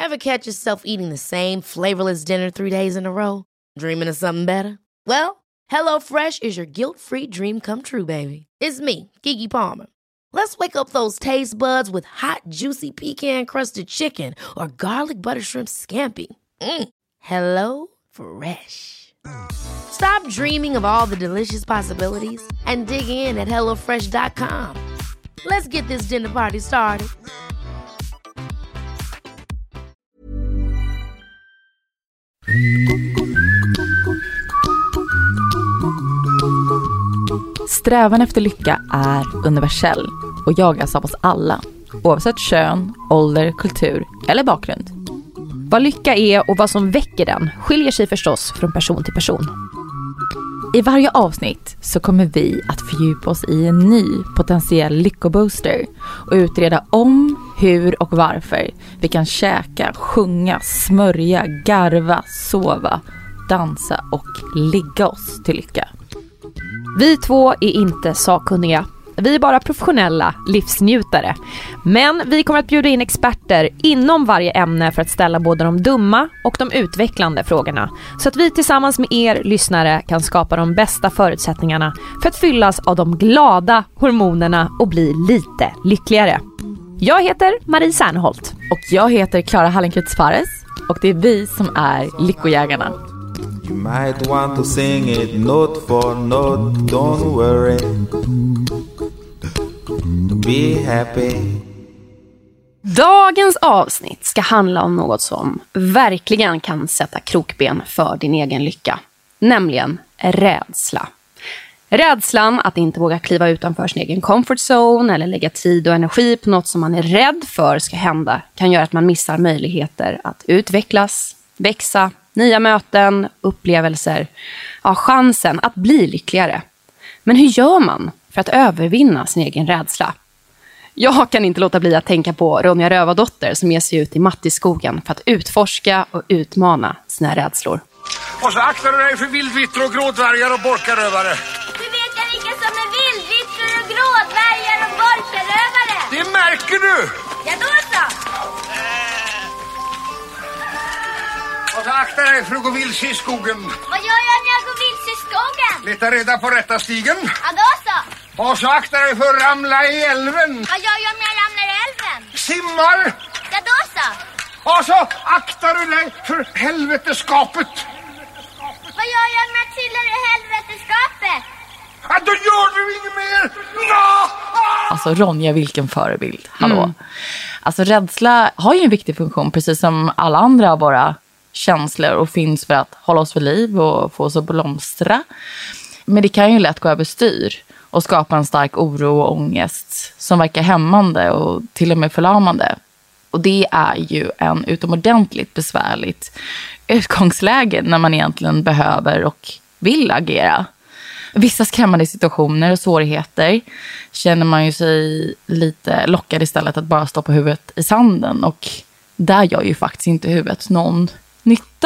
Ever catch yourself eating the same flavorless dinner 3 days in a row? Dreaming of something better? Well, HelloFresh is your guilt-free dream come true, baby. It's me, Keke Palmer. Let's wake up those taste buds with hot, juicy pecan-crusted chicken or garlic butter shrimp scampi. Hello Fresh. Stop dreaming of all the delicious possibilities and dig in at HelloFresh.com. Let's get this dinner party started. Strävan efter lycka är universell och jagas av oss alla, oavsett kön, ålder, kultur eller bakgrund. Vad lycka är och vad som väcker den skiljer sig förstås från person till person. I varje avsnitt så kommer vi att fördjupa oss i en ny potentiell lyckobooster och utreda om, hur och varför vi kan käka, sjunga, smörja, garva, sova, dansa och ligga oss till lycka. Vi två är inte sakkunniga. Vi är bara professionella livsnjutare. Men vi kommer att bjuda in experter inom varje ämne för att ställa både de dumma och de utvecklande frågorna. Så att vi tillsammans med er lyssnare kan skapa de bästa förutsättningarna för att fyllas av de glada hormonerna och bli lite lyckligare. Jag heter Marie Serneholt. Och jag heter Clara Hallenkreutz Fares. Och det är vi som är Lyckojägarna. You might want to sing it note for note, don't worry. Be happy. Dagens avsnitt ska handla om något som verkligen kan sätta krokben för din egen lycka. Nämligen rädsla. Rädslan att inte våga kliva utanför sin egen comfort zone eller lägga tid och energi på något som man är rädd för ska hända kan göra att man missar möjligheter att utvecklas, växa, nya möten, upplevelser, chansen att bli lyckligare. Men hur gör man för att övervinna sin egen rädsla? Jag kan inte låta bli att tänka på Ronja Rövardotter som ger sig ut i Mattiskogen för att utforska och utmana sina rädslor. Och så aktar du dig för vildvittror och grådvärgar och borkarövare. Du vet jag vilka som är vildvittror och grådvärgar och borkarövare. Det märker du! Ja då så! Och så aktar dig för att gå vilse i skogen. Vad gör jag när jag går vilse i skogen? Leta reda på rätta stigen. Ja då så! Och så aktar dig för att ramla i älven. Vad gör jag om jag ramlar i älven? Simmar! Ja då så! Och så aktar du dig för helveteskapet. Vad gör jag om jag trillar i helveteskapet? Ja, då gör du inget mer! No! Alltså Ronja, vilken förebild. Hallå. Alltså rädsla har ju en viktig funktion, precis som alla andra av våra känslor, och finns för att hålla oss vid liv och få oss att blomstra. Men det kan ju lätt gå överstyr och skapa en stark oro och ångest som verkar hämmande och till och med förlamande. Och det är ju en utomordentligt besvärligt utgångsläge när man egentligen behöver och vill agera. Vissa skrämmande situationer och svårigheter känner man ju sig lite lockad istället att bara stoppa huvudet i sanden, och där gör ju faktiskt inte huvudet någon nytta.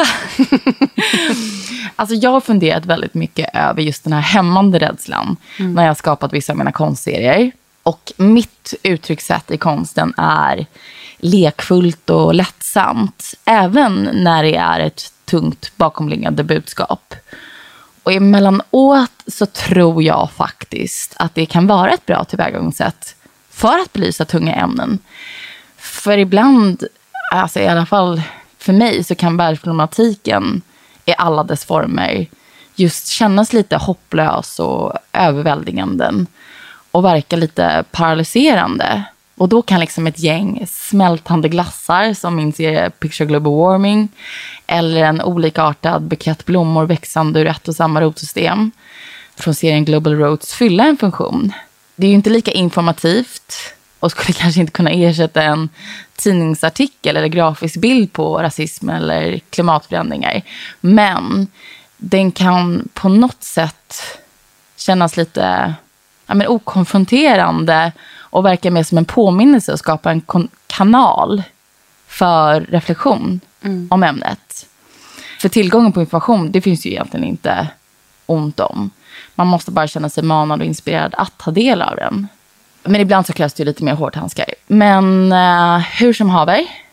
Alltså jag har funderat väldigt mycket över just den här hämmande rädslan när jag har skapat vissa av mina konstserier. Och mitt uttryckssätt i konsten är lekfullt och lättsamt, även när det är ett tungt bakomliggande budskap. Och emellanåt så tror jag faktiskt att det kan vara ett bra tillvägagångssätt för att belysa tunga ämnen. För ibland, alltså i alla fall för mig, så kan världsproblematiken i alla dess former just kännas lite hopplös och överväldigande och verka lite paralyserande. Och då kan liksom ett gäng smältande glassar som min serie Picture Global Warming eller en olikartad bukett blommor växande ur ett och samma rotsystem från serien Global Roots fylla en funktion. Det är ju inte lika informativt och skulle kanske inte kunna ersätta en tidningsartikel eller grafisk bild på rasism eller klimatförändringar. Men den kan på något sätt kännas lite okonfronterande och verka mer som en påminnelse och skapa en kanal för reflektion om ämnet. För tillgången på information, det finns ju egentligen inte ont om. Man måste bara känna sig manad och inspirerad att ta del av den. Men ibland så krävs det ju lite mer hårdhandskar. Men hur som haver,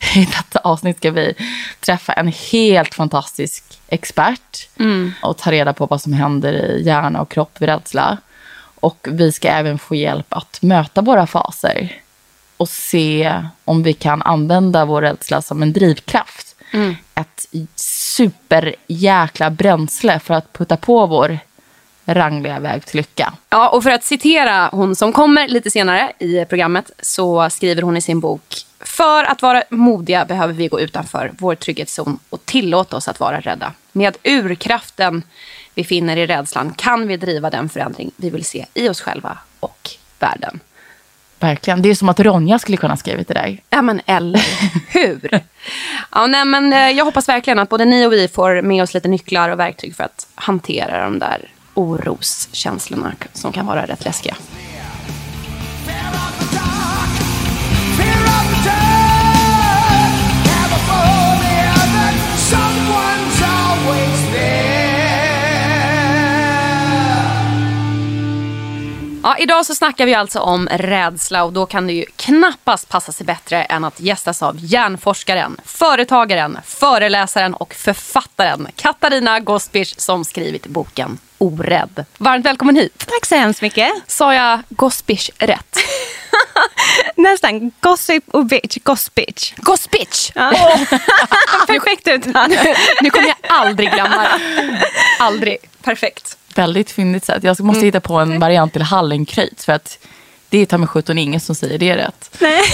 i detta avsnitt ska vi träffa en helt fantastisk expert och ta reda på vad som händer i hjärna och kropp vid rädsla. Och vi ska även få hjälp att möta våra faser och se om vi kan använda vår rädsla som en drivkraft. Ett superjäkla bränsle för att putta på vår rangliga väg till lycka. Ja, och för att citera hon som kommer lite senare i programmet så skriver hon i sin bok: för att vara modiga behöver vi gå utanför vår trygghetszon och tillåta oss att vara rädda. Med urkraften vi finner i rädslan kan vi driva den förändring vi vill se i oss själva och världen. Verkligen. Det är som att Ronja skulle kunna skriva det där. Ja, men eller hur? Ja, nej, men jag hoppas verkligen att både ni och vi får med oss lite nycklar och verktyg för att hantera de där oroskänslorna som kan vara rätt läskiga. Ja, idag så snackar vi alltså om rädsla och då kan det ju knappast passa sig bättre än att gästas av hjärnforskaren, företagaren, föreläsaren och författaren Katarina Gospic som skrivit boken Orädd. Varmt välkommen hit. Tack så hemskt mycket. Sa jag Gospic rätt? Nästan. Gossip och bitch. Gospic. Gospic! Ja. Perfekt uttal. Nu kommer jag aldrig glömma det. Aldrig. Perfekt. Väldigt fyndigt sätt. Jag måste hitta på en variant till Hallenkröjt för att det är ta med 17 ingen som säger det är rätt. Nej.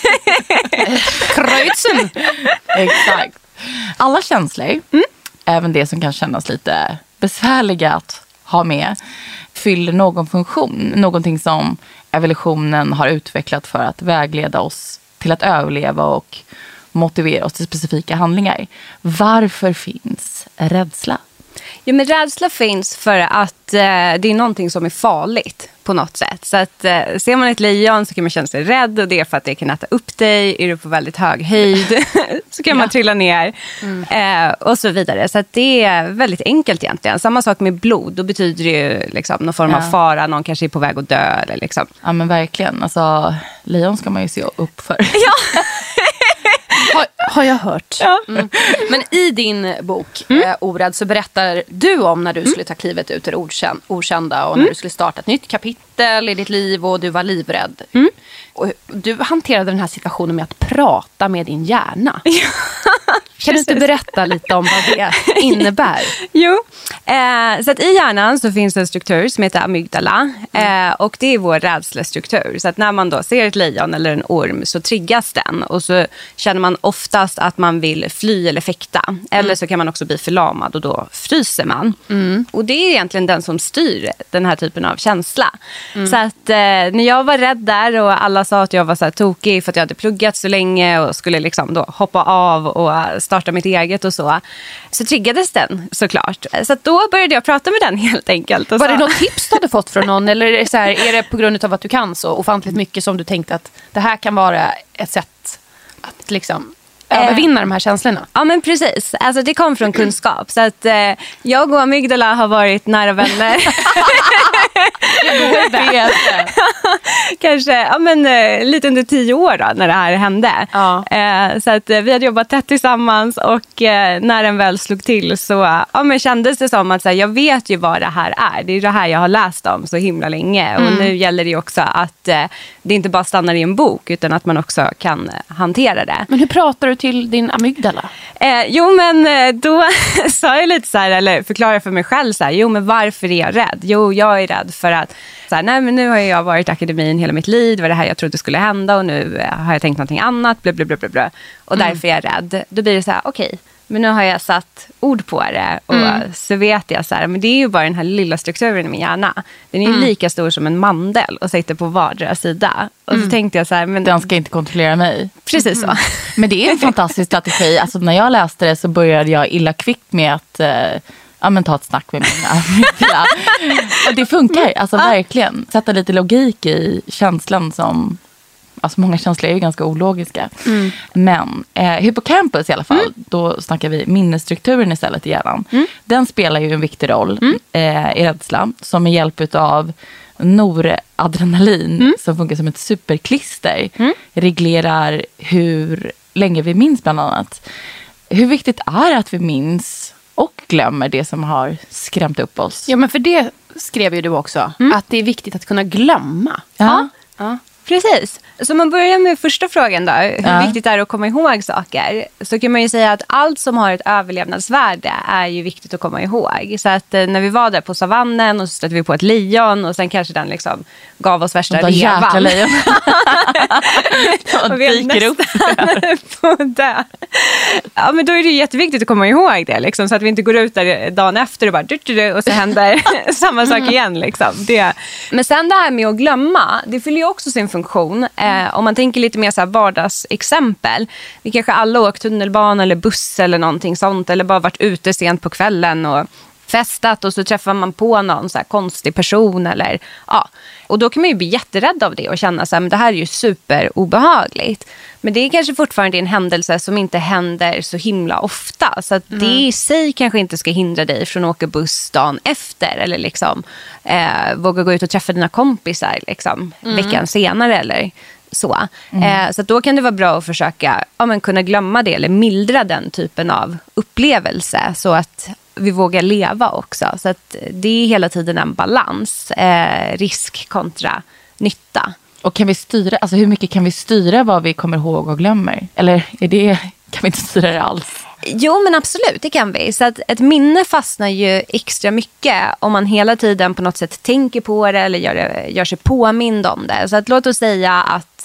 Kröjtsen. Exakt. Alla känslor, även det som kan kännas lite besvärliga att ha med, fyller någon funktion. Någonting som evolutionen har utvecklat för att vägleda oss till att överleva och motivera oss till specifika handlingar. Varför finns rädsla? Ja, men rädsla finns för att det är någonting som är farligt på något sätt. Så att ser man ett lejon så kan man känna sig rädd och det är för att det kan äta upp dig. Är du på väldigt hög höjd så kan man trilla ner och så vidare. Så att det är väldigt enkelt egentligen. Samma sak med blod. Då betyder det ju liksom någon form av fara. Någon kanske är på väg att dö. Eller liksom. Ja, men verkligen. Alltså, lejon ska man ju se upp för. Ja. Har jag hört. Ja. Men i din bok Orädd så berättar du om när du skulle ta klivet ut ur okända och när du skulle starta ett nytt kapitel i ditt liv och du var livrädd. Och du hanterade den här situationen med att prata med din hjärna. Kan du inte berätta lite om vad det innebär? Jo, så att i hjärnan så finns en struktur som heter amygdala och det är vår rädslestruktur. Så att när man då ser ett lejon eller en orm så triggas den och så känner man oftast att man vill fly eller fäkta. Eller så kan man också bli förlamad och då fryser man. Och det är egentligen den som styr den här typen av känsla. Så att när jag var rädd där och alla sa att jag var så här tokig för att jag hade pluggat så länge och skulle liksom då hoppa av och starta mitt eget och så triggades den såklart. Så att då började jag prata med den helt enkelt. Och var det något tips du hade fått från någon eller är det, så här, är det på grund av att du kan så ofantligt mycket som du tänkte att det här kan vara ett sätt att liksom övervinna de här känslorna? Ja, men precis. Alltså det kom från kunskap. Så att jag och amygdala har varit nära vänner. Kanske lite under 10 år då, när det här hände. Ja. Så att vi hade jobbat tätt tillsammans och när den väl slog till så kändes det som att så här, jag vet ju vad det här är. Det är det här jag har läst om så himla länge. Och nu gäller det ju också att det inte bara stannar i en bok utan att man också kan hantera det. Men hur pratar du till din amygdala? Då sa jag lite så här, eller förklarade för mig själv så här, men varför är jag rädd? Jag är rädd för att så här, nej, men nu har jag varit i akademin hela mitt liv, det var det här jag trodde skulle hända och nu har jag tänkt någonting annat, blablabla. Och därför är jag rädd. Då blir det så här, okej, men nu har jag satt ord på det och så vet jag så här, men det är ju bara den här lilla strukturen i min hjärna. Den är ju lika stor som en mandel och sitter på vardera sida. Och så tänkte jag så här, men den ska inte kontrollera mig. Precis så. Men det är en fantastisk strategi. Alltså när jag läste det så började jag illa kvickt med att ta ett snack med mina amygdala. Och det funkar, alltså verkligen. Sätta lite logik i känslan som... Alltså många känslor är ju ganska ologiska. Men hippocampus i alla fall, då snackar vi minnesstrukturen istället i hjärnan. Den spelar ju en viktig roll i rädsla. Som med hjälp av noradrenalin som funkar som ett superklister reglerar hur länge vi minns bland annat. Hur viktigt är det att vi minns och glömmer det som har skrämt upp oss? Ja, men för det skrev ju du också. Att det är viktigt att kunna glömma. Ja. Precis. Så om man börjar med första frågan då, hur viktigt är det att komma ihåg saker? Så kan man ju säga att allt som har ett överlevnadsvärde är ju viktigt att komma ihåg. Så att när vi var där på savannen och så stötte vi på ett lejon och sen kanske den liksom gav oss värsta revan. Jäkla lejon. Och vi dyker upp på det. Ja, men då är det jätteviktigt att komma ihåg det liksom, så att vi inte går ut där dagen efter och bara och så händer samma sak igen liksom. Det. Men sen det här med att glömma, det fyller ju också sin funktion. Om man tänker lite mer så här vardagsexempel. Vi kanske alla åkt tunnelbana eller buss eller någonting sånt. Eller bara varit ute sent på kvällen och festat. Och så träffar man på någon så här konstig person. Eller, ja. Och då kan man ju bli jätterädd av det och känna så här, men det här är ju superobehagligt. Men det är kanske fortfarande en händelse som inte händer så himla ofta. Så att det i sig kanske inte ska hindra dig från att åka buss dagen efter. Eller liksom våga gå ut och träffa dina kompisar liksom, veckan senare eller så. Så att då kan det vara bra att försöka kunna glömma det eller mildra den typen av upplevelse. Så att vi vågar leva också. Så att det är hela tiden en balans. Risk kontra nytta. Och kan vi styra, alltså hur mycket kan vi styra vad vi kommer ihåg och glömmer? Eller kan vi inte styra det alls? Jo, men absolut, det kan vi. Så att ett minne fastnar ju extra mycket om man hela tiden på något sätt tänker på det eller gör sig påmind om det. Så att låt oss säga att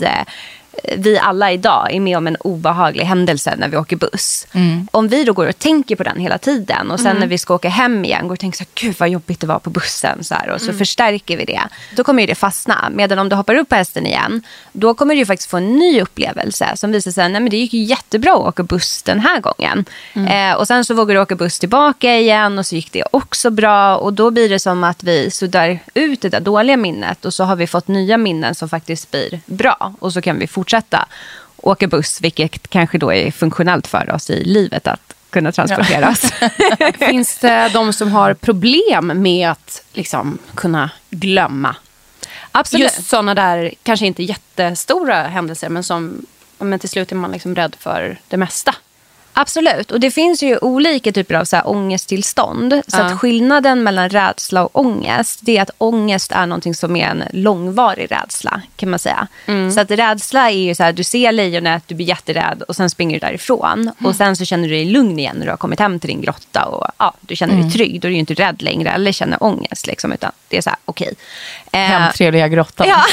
vi alla idag är med om en obehaglig händelse när vi åker buss. Om vi då går och tänker på den hela tiden och sen när vi ska åka hem igen går och tänker så här, gud vad jobbigt det var på bussen så här, och så förstärker vi det. Då kommer ju det fastna. Medan om du hoppar upp på hästen igen, då kommer du ju faktiskt få en ny upplevelse som visar sig, nej men det gick ju jättebra att åka buss den här gången. Och sen så vågar du åka buss tillbaka igen och så gick det också bra och då blir det som att vi suddar ut det där dåliga minnet och så har vi fått nya minnen som faktiskt blir bra och så kan vi fortsätta åka buss, vilket kanske då är funktionellt för oss i livet att kunna transportera oss. Finns det de som har problem med att liksom kunna glömma? Absolut. Just sådana där, kanske inte jättestora händelser, men till slut är man liksom rädd för det mesta. Absolut, och det finns ju olika typer av så här ångesttillstånd. Så att skillnaden mellan rädsla och ångest, det är att ångest är någonting som är en långvarig rädsla, kan man säga. Så att rädsla är ju så här, du ser lejonet, du blir jätterädd och sen springer du därifrån. Och sen så känner du dig lugn igen när du har kommit hem till din grotta och du känner dig trygg. Då är du ju inte rädd längre eller känner ångest liksom, utan det är så här, okej. Hemtrevliga grottan. Ja,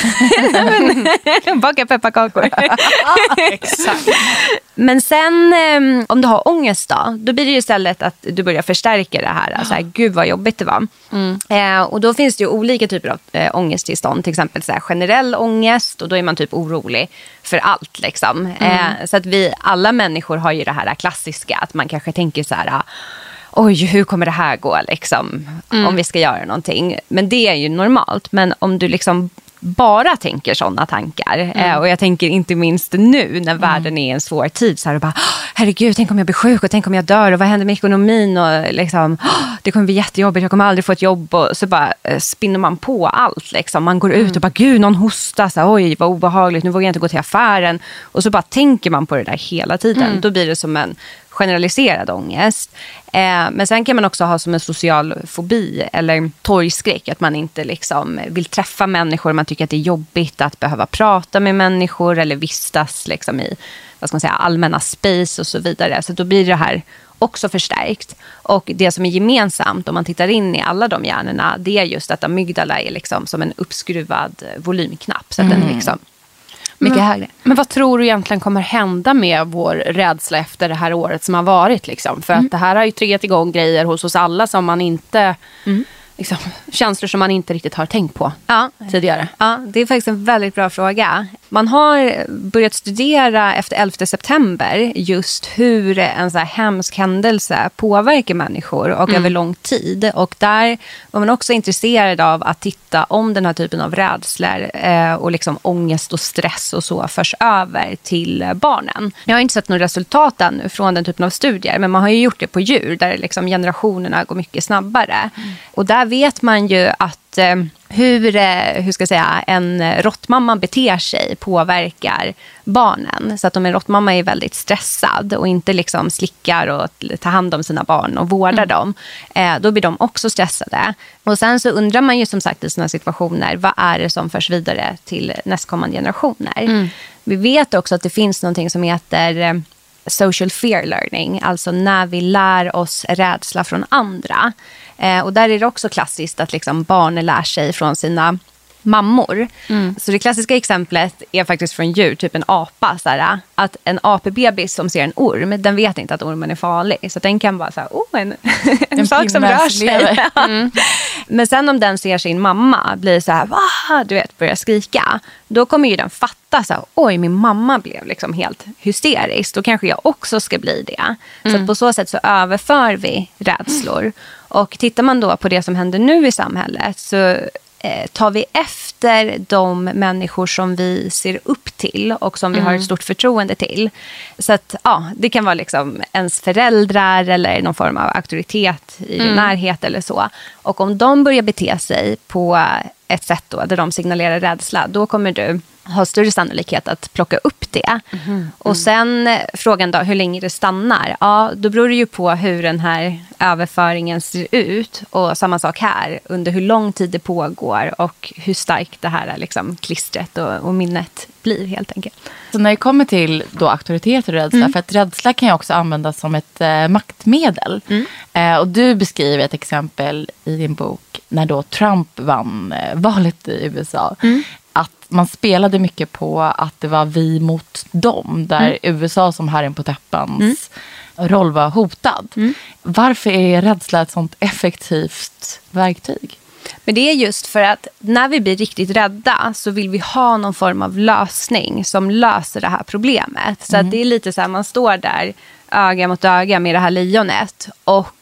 baka pepparkakor. Exakt. Men sen om du har ångest då blir det ju istället att du börjar förstärka det här. Alltså, gud vad jobbigt det var. Och då finns det ju olika typer av ångesttillstånd. Till exempel så här, generell ångest och då är man typ orolig för allt liksom. Så att alla människor har ju det här klassiska att man kanske tänker så här, oj, hur kommer det här gå liksom, om vi ska göra någonting. Men det är ju normalt. Men om du liksom bara tänker sådana tankar. Och jag tänker inte minst nu när världen är i en svår tid. Så här, och bara, herregud, tänk om jag blir sjuk och tänk om jag dör och vad händer med ekonomin och liksom, det kommer bli jättejobbigt, jag kommer aldrig få ett jobb. Och så bara spinner man på allt. Liksom. Man går ut och bara, gud, någon hostar. Så här, oj, vad obehagligt, nu vågar jag inte gå till affären. Och så bara tänker man på det där hela tiden. Då blir det som en generaliserad ångest. Men sen kan man också ha som en social fobi eller torgskräck, att man inte liksom vill träffa människor, man tycker att det är jobbigt att behöva prata med människor eller vistas liksom i, vad ska man säga, allmänna space och så vidare. Så då blir det här också förstärkt. Och det som är gemensamt om man tittar in i alla de hjärnorna, det är just att amygdala är liksom som en uppskruvad volymknapp, så att den är liksom mycket högre. Men vad tror du egentligen kommer hända med vår rädsla efter det här året som har varit? Liksom? För att det här har ju triggat igång grejer hos oss alla som man inte... Liksom, känslor som man inte riktigt har tänkt på tidigare. Ja, det är faktiskt en väldigt bra fråga. Man har börjat studera efter 11 september just hur en så här hemsk händelse påverkar människor och över lång tid. Och där var man också intresserad av att titta om den här typen av rädslor och liksom ångest och stress och så förs över till barnen. Jag har inte sett några resultat ännu från den typen av studier, men man har ju gjort det på djur där liksom generationerna går mycket snabbare. Och där vet man ju att att hur ska jag säga, en råttmamma beter sig påverkar barnen. Så att om en råttmamma är väldigt stressad och inte liksom slickar och tar hand om sina barn och vårdar dem, då blir de också stressade. Och sen så undrar man ju som sagt i sådana situationer, vad är det som förs vidare till nästkommande generationer? Vi vet också att det finns någonting som heter social fear learning, alltså när vi lär oss rädsla från andra. Och där är det också klassiskt att liksom barnen lär sig från sina mammor. Så det klassiska exemplet är faktiskt från djur, typ en apa. Såhär, att en apebebis som ser en orm, den vet inte att ormen är farlig. Så den kan bara säga, en sak som rör sig. Men sen om den ser sin mamma blir så här, du vet, börjar skrika. Då kommer ju den fatta så här, oj, min mamma blev liksom helt hysterisk. Då kanske jag också ska bli det. Så att på så sätt så överför vi rädslor. Och tittar man då på det som händer nu i samhället, så tar vi efter de människor som vi ser upp till och som vi har ett stort förtroende till. Så att det kan vara liksom ens föräldrar eller någon form av auktoritet i närhet eller så. Och om de börjar bete sig på ett sätt då, där de signalerar rädsla, då kommer du ha större sannolikhet att plocka upp det. Och sen frågan då, hur länge det stannar. Ja, då beror det ju på hur den här överföringen ser ut. Och samma sak här, under hur lång tid det pågår och hur starkt det här liksom klistret och minnet blir helt enkelt. Så när det kommer till då auktoritet och rädsla, för att rädsla kan ju också användas som ett maktmedel. Och du beskriver ett exempel i din bok när då Trump vann valet i USA. Att man spelade mycket på att det var vi mot dem, där USA som herren på täppans roll var hotad. Varför är rädsla ett sånt effektivt verktyg? Men det är just för att när vi blir riktigt rädda så vill vi ha någon form av lösning som löser det här problemet. Så att det är lite så här, man står där öga mot öga med det här lejonet och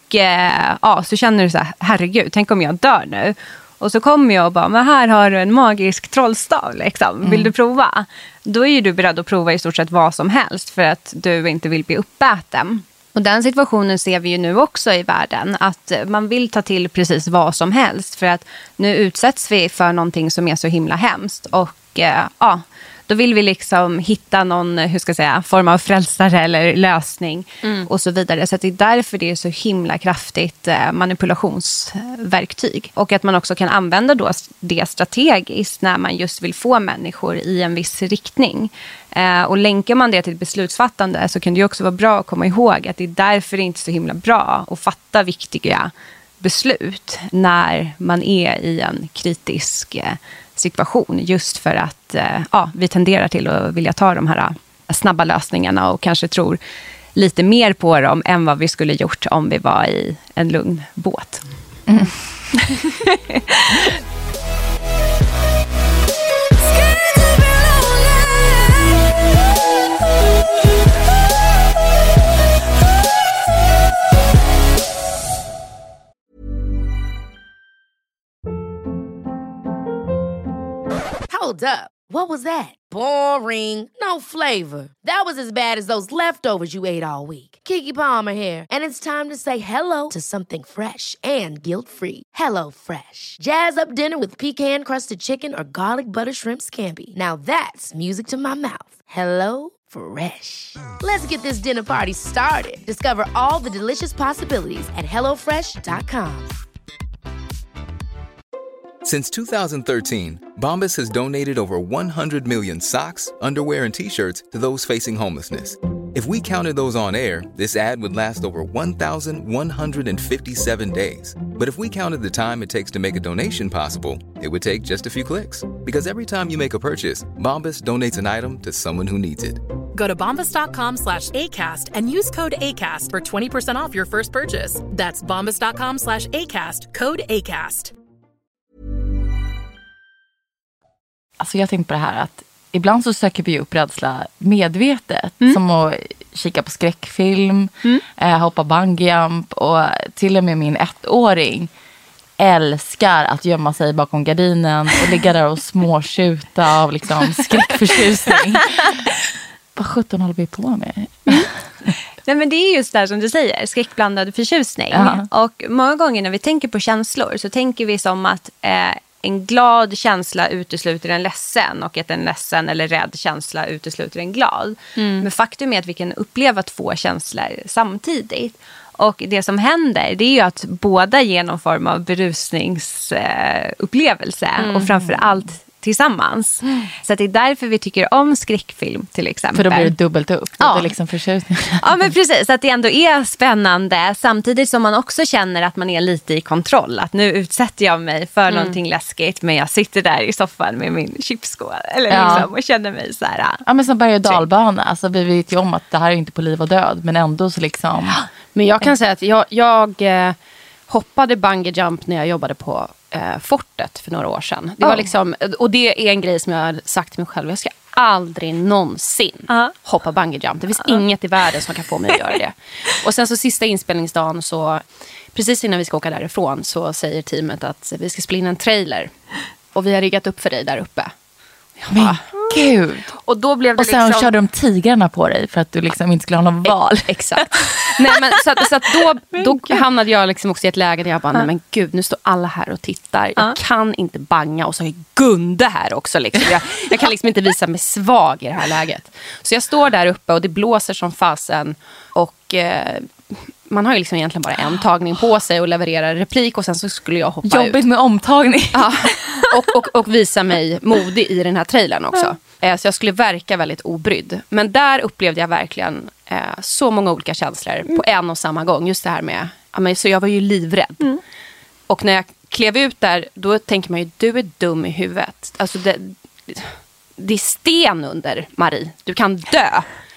så känner du så här, herregud, tänk om jag dör nu. Och så kommer jag och bara, men här har du en magisk trollstav liksom. Vill du prova? Då är ju du beredd att prova i stort sett vad som helst för att du inte vill bli uppäten. Och den situationen ser vi ju nu också i världen. Att man vill ta till precis vad som helst. För att nu utsätts vi för någonting som är så himla hemskt. Och då vill vi liksom hitta någon, form av frälsare eller lösning och så vidare. Så att det är därför det är så himla kraftigt manipulationsverktyg. Och att man också kan använda då det strategiskt när man just vill få människor i en viss riktning. Och länkar man det till beslutsfattande så kan det ju också vara bra att komma ihåg att det är därför det är inte så himla bra att fatta viktiga beslut när man är i en kritisk situation, just för att vi tenderar till att vilja ta de här snabba lösningarna och kanske tror lite mer på dem än vad vi skulle gjort om vi var i en lugn båt. Hold up. What was that? Boring. No flavor. That was as bad as those leftovers you ate all week. Keke Palmer here, and it's time to say hello to something fresh and guilt-free. Hello Fresh. Jazz up dinner with pecan-crusted chicken or garlic butter shrimp scampi. Now that's music to my mouth. Hello Fresh. Let's get this dinner party started. Discover all the delicious possibilities at hellofresh.com. Since 2013, Bombas has donated over 100 million socks, underwear, and T-shirts to those facing homelessness. If we counted those on air, this ad would last over 1,157 days. But if we counted the time it takes to make a donation possible, it would take just a few clicks. Because every time you make a purchase, Bombas donates an item to someone who needs it. Go to bombas.com/ACAST and use code ACAST for 20% off your first purchase. That's bombas.com/ACAST, code ACAST. Alltså jag tänkte på det här att ibland så söker vi upp rädsla medvetet. Som att kika på skräckfilm, hoppa bungyjump och till och med min 1-åring älskar att gömma sig bakom gardinen och ligga där och småtjuta av liksom skräckförtjusning. Vad 17 håller vi på med? Nej, men det är just där som du säger, skräckblandad förtjusning. Och många gånger när vi tänker på känslor så tänker vi som att en glad känsla utesluter en ledsen och att en ledsen eller rädd känsla utesluter en glad. Men faktum är att vi kan uppleva 2 känslor samtidigt. Och det som händer, det är ju att båda ger någon form av berusningsupplevelse och framförallt tillsammans. Så att det är därför vi tycker om skräckfilm till exempel. För då blir det dubbelt upp. Ja. Det är liksom förtjusning. Ja, men precis. Att det ändå är spännande samtidigt som man också känner att man är lite i kontroll. Att nu utsätter jag mig för någonting läskigt men jag sitter där i soffan med min chipsskål eller liksom, och känner mig så här. Ja, men som berg- och dalbana. Alltså, vi vet ju om att det här är inte på liv och död, men ändå så liksom. Men jag kan säga att jag hoppade bungee jump när jag jobbade på Fortet för några år sedan. Det var liksom, och det är en grej som jag har sagt till mig själv. Jag ska aldrig någonsin hoppa bungee jump. Det finns inget i världen som kan få mig att göra det. Och sen så sista inspelningsdagen så, precis innan vi ska åka därifrån, så säger teamet att vi ska spela in en trailer. Och vi har riggat upp för dig där uppe. Men gud. Och då blev det och sen liksom... körde de tigrarna på dig för att du liksom inte skulle ha någon val. Exakt. Nej, men så att då hamnade jag liksom också i ett läge där jag bara, nej men gud, nu står alla här och tittar. Jag kan inte banga och så har jag Gunde här också. Liksom. Jag kan liksom inte visa mig svag i det här läget. Så jag står där uppe och det blåser som fasen och... man har ju liksom egentligen bara en tagning på sig och leverera replik och sen så skulle jag hoppa ut. Jobbigt med omtagning. Ja, och visa mig modig i den här trailern också. Så jag skulle verka väldigt obrydd. Men där upplevde jag verkligen så många olika känslor på en och samma gång. Just det här med, så jag var ju livrädd. Och när jag klev ut där, då tänker man ju, du är dum i huvudet. Alltså det är sten under, Marie. Du kan dö.